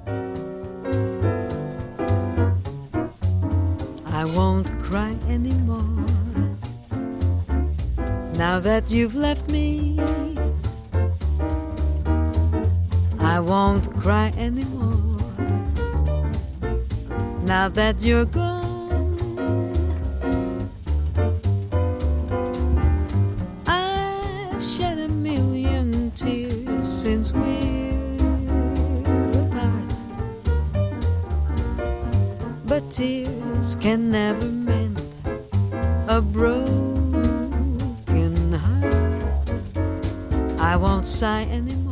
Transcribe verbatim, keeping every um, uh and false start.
I won't cry anymore now that you've left me. I won't cry anymore now that you're gone. I've shed a million tears since we're apart, but tears can never mend a broken heart. I won't sigh anymore